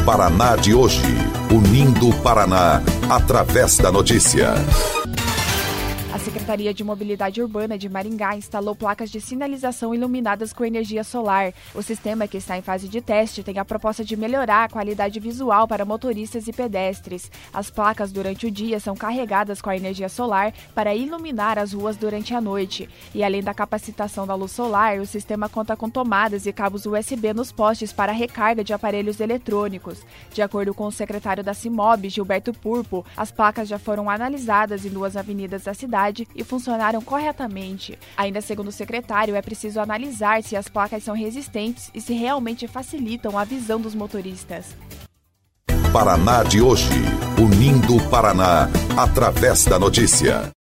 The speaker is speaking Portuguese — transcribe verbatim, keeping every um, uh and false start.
Paraná de hoje, unindo o Paraná através da notícia. A Secretaria de Mobilidade Urbana de Maringá instalou placas de sinalização iluminadas com energia solar. O sistema, que está em fase de teste, tem a proposta de melhorar a qualidade visual para motoristas e pedestres. As placas durante o dia são carregadas com a energia solar para iluminar as ruas durante a noite. E além da capacitação da luz solar, o sistema conta com tomadas e cabos U S B nos postes para recarga de aparelhos eletrônicos. De acordo com o secretário da CIMOB, Gilberto Purpo, as placas já foram analisadas em duas avenidas da cidade e funcionaram corretamente. Ainda segundo o secretário, é preciso analisar se as placas são resistentes e se realmente facilitam a visão dos motoristas. Paraná de hoje, unindo o Paraná através da notícia.